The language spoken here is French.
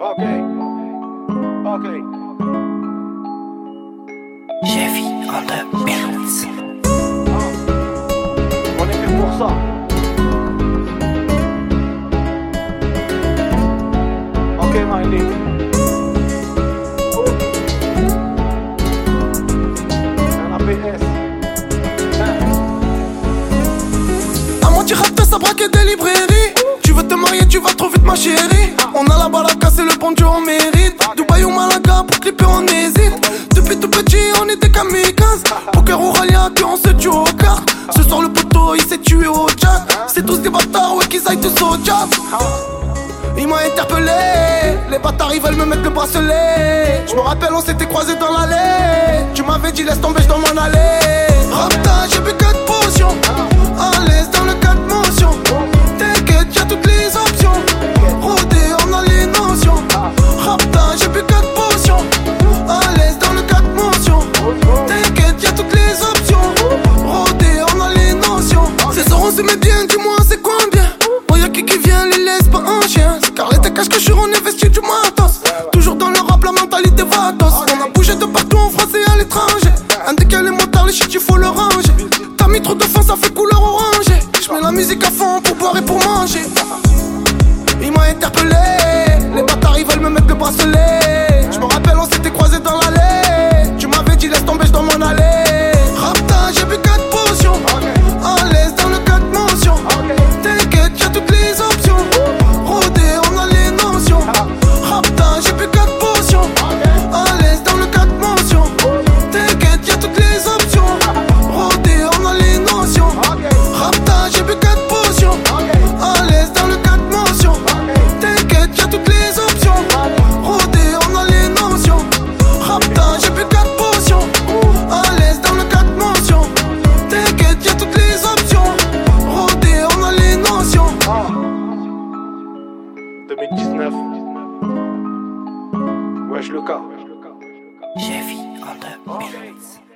Ok. Ok. Chevy on the beats. On est fait pour ça. Ok, my nigga. Un APS. À moitié rapte, ça braque des librairies. Tu veux te marier, tu vas trop vite ma chérie. On a la balle à casser, le bon Dieu on mérite. Dubaï ou Malaga, pour clipper on hésite. Depuis tout petit on était kamikazes. Poker ou Ralia, que on se tue aux cartes. Ce soir le poteau il s'est tué au jack. C'est tous des bâtards, ouais qu'ils aillent tous au diable. Ils m'ont interpellé, les bâtards ils veulent me mettre le bracelet. Je me rappelle on s'était croisés dans l'allée. Tu m'avais dit laisse tomber, je dois m'en aller. Rapta, j'ai bu 4 potions. À l'aise dans le 4 motions. T'inquiète, y'a toutes les options. Rodé, on a les notions. Rapta, j'ai bu 4 potions. À l'aise dans le 4 motions. T'inquiète, y'a toutes les options. Rodé, on a les notions. Ces euros se met bien, dis-moi c'est combien. Oh y'a qui vient, les laisse pas un chien. Car les cache que je suis, on est vesti du matos. Toujours dans le rap, la mentalité vatos. On a bougé de partout en France et à l'étranger. Un décalé motard, les shit il faut le ranger. T'as mis trop de fond, ça fait couleur orangée. J'mets la musique à fond pour boire et pour manger. Ils m'ont interpellé, les bâtards ils veulent me mettre le bracelet. Je me rappelle on s'était croisés dans l'allée. Tu m'avais dit laisse tomber, je dois m'en aller. Rapta, j'ai bu 4 potions. À l'aise dans le 4 motions. T'inquiète, y'a toutes les options. Rodé, on a les notions. Rapta, j'ai bu 4 potions. À l'aise dans le 4 motions. T'inquiète, y'a toutes les options. Rodé, on a les notions. Rapta, j'ai bu 4 potions. À l'aise dans le 4 motions. T'inquiète, y'a toutes les options. Rodé, on a les notions. Rapta, j'ai bu 4 potions. À l'aise dans le 4 motions. T'inquiète, y'a toutes les options. Rodé, on a les notions. 2019. Wesh le cas. Chevy on the beats.